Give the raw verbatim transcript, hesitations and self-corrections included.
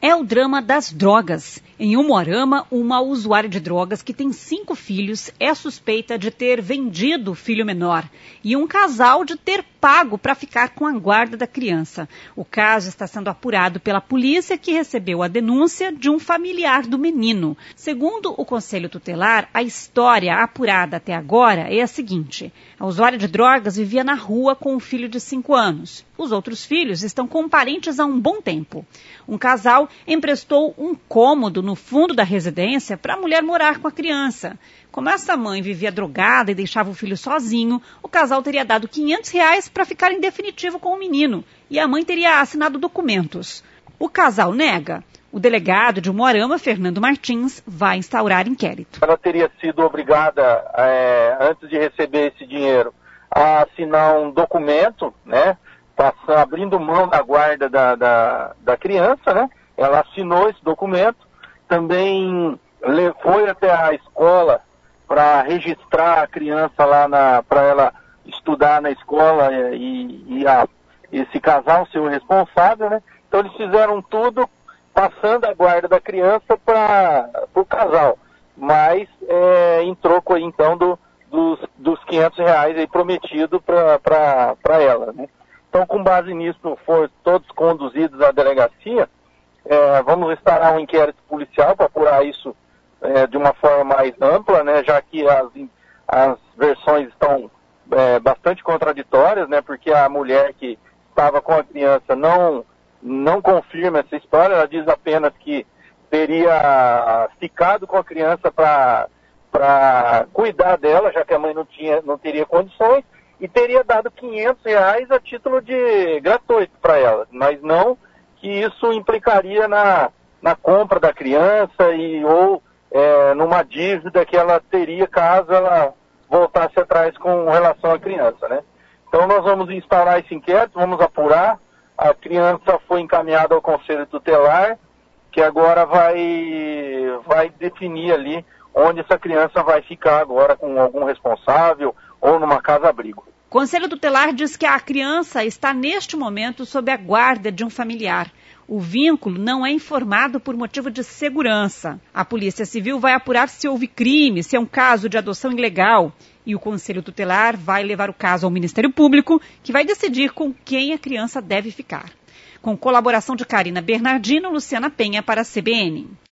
É o drama das drogas. Em Umuarama, uma usuária de drogas que tem cinco filhos é suspeita de ter vendido o filho menor e um casal de ter pago para ficar com a guarda da criança. O caso está sendo apurado pela polícia, que recebeu a denúncia de um familiar do menino. Segundo o Conselho Tutelar, a história apurada até agora é a seguinte: a usuária de drogas vivia na rua com um filho de cinco anos. Os outros filhos estão com parentes há um bom tempo. Um casal emprestou um cômodo no fundo da residência para a mulher morar com a criança. Como essa mãe vivia drogada e deixava o filho sozinho, o casal teria dado quinhentos reais para ficar em definitivo com o menino e a mãe teria assinado documentos. O casal nega. O delegado de Umuarama, Fernando Martins, vai instaurar inquérito. Ela teria sido obrigada, é, antes de receber esse dinheiro, a assinar um documento, né, passando, abrindo mão da guarda da, da, da criança, né? Ela assinou esse documento, também foi até a escola para registrar a criança lá para ela estudar na escola e, e a, esse casal ser o responsável, né? Então eles fizeram tudo passando a guarda da criança para o casal, mas é, em troco aí, então do, dos, dos quinhentos reais aí prometido para ela, né? Então, com base nisso, foram todos conduzidos à delegacia. É, vamos instaurar um inquérito policial para apurar isso é, de uma forma mais ampla, né, já que as, as versões estão é, bastante contraditórias, né, porque a mulher que estava com a criança não, não confirma essa história. Ela diz apenas que teria ficado com a criança para para cuidar dela, já que a mãe não, tinha, não teria condições, e teria dado quinhentos reais a título de gratuito para ela, mas não que isso implicaria na, na compra da criança e, ou é, numa dívida que ela teria caso ela voltasse atrás com relação à criança, né? Então nós vamos instaurar esse inquérito, vamos apurar. A criança foi encaminhada ao Conselho Tutelar, que agora vai, vai definir ali onde essa criança vai ficar agora, com algum responsável ou numa casa-abrigo. O Conselho Tutelar diz que a criança está neste momento sob a guarda de um familiar. O vínculo não é informado por motivo de segurança. A Polícia Civil vai apurar se houve crime, se é um caso de adoção ilegal. E o Conselho Tutelar vai levar o caso ao Ministério Público, que vai decidir com quem a criança deve ficar. Com colaboração de Karina Bernardino, Luciana Penha para a C B N.